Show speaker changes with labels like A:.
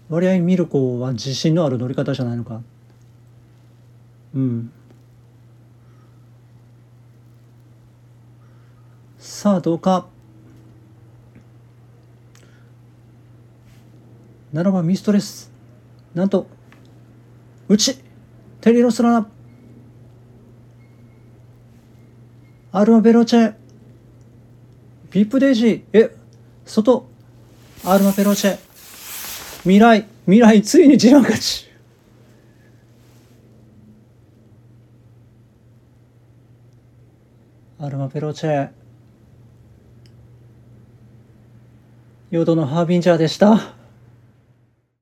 A: 割合見る子は自信のある乗り方じゃないのか。うん。さあどうか。7番ミストレス。なんと内テリロスラナアルマベロチェビップデイジー外アルマベロチェ未来ついに自慢勝ち。アルマベロチェヨドのハービンジャーでした。